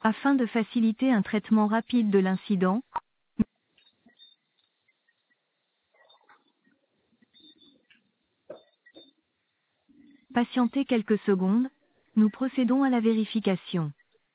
Afin de faciliter un traitement rapide de l'incident, patientez quelques secondes, nous procédons à la vérification.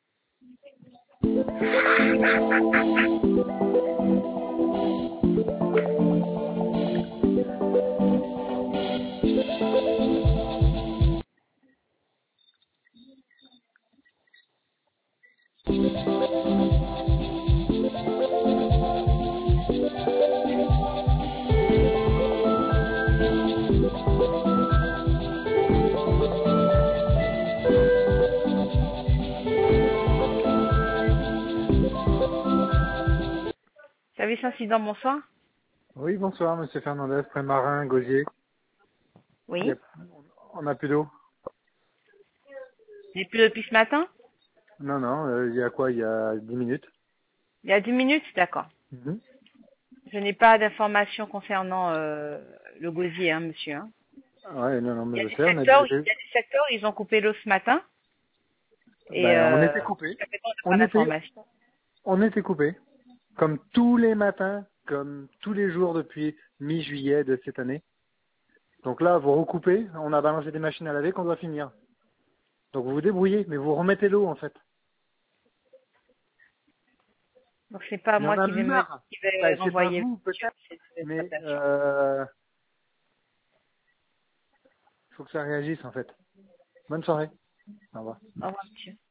Service incident, bonsoir. Oui, bonsoir, monsieur Fernandez, Prémarin, Gauzier. Il y Oui. a- On n'a plus d'eau. J'ai plus depuis ce matin. Non, non, il y a quoi? Il y a 10 minutes. Il y a 10 minutes, d'accord. Mhm. Je n'ai pas d'informations concernant le gosier, hein, monsieur. Hein. Ouais, non, non, Il y mais a je des sais, on a secteurs, discuté. ils ont coupé l'eau ce matin et Ben, on était coupé. jusqu'à présent, on n'a pas On était, d'informations. on était coupé. Comme tous les matins, comme tous les jours depuis mi-juillet de cette année. Donc là, vous recoupez, on a balancé des machines à laver qu'on doit finir. Donc vous vous débrouillez, mais vous remettez l'eau, en fait. Donc c'est pas Il y en moi a marre. qui vais Ben, c'est pas renvoyer vous, monsieur, peut-être, c'est de mais l'exploitation. faut que ça réagisse, en fait. Bonne soirée. Au revoir. Au revoir, monsieur.